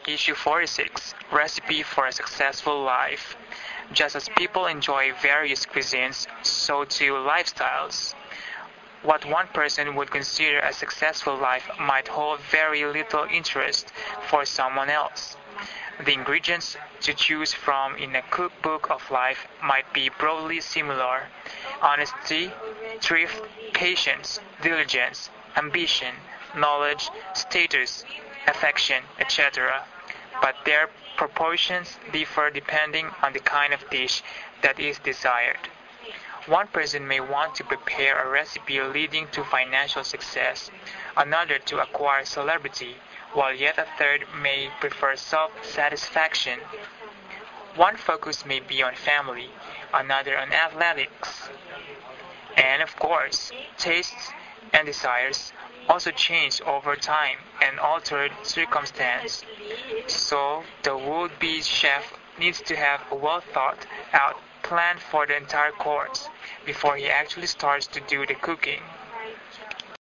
Issue 46, Recipe for a Successful Life. Just as people enjoy various cuisines, so too lifestyles. What one person would consider a successful life might hold very little interest for someone else. The ingredients to choose from in a cookbook of life might be broadly similar: honesty, thrift, patience, diligence, ambition, knowledge, status, affection, etc. But their proportions differ depending on the kind of dish that is desired. One person may want to prepare a recipe leading to financial success, another to acquire celebrity, while yet a third may prefer self-satisfaction. One focus may be on family, another on athletics. And of course, tastes and desires also change over time and altered circumstance. So the would-be chef needs to have a well thought out plan for the entire course before he actually starts to do the cooking.